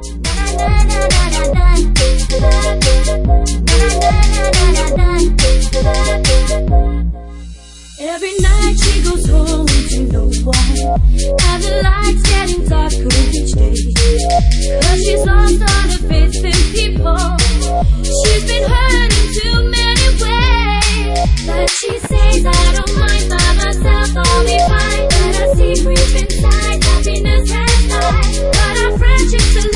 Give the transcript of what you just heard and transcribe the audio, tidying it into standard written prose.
Every night she goes home to no one, and the lights getting darker each day. 'Cause she's lost all her faith in people. She's been hurt in too many ways. But she says, I don't mind, by myself I'll be fine. But I see grief inside, happiness has died. But our friendship's a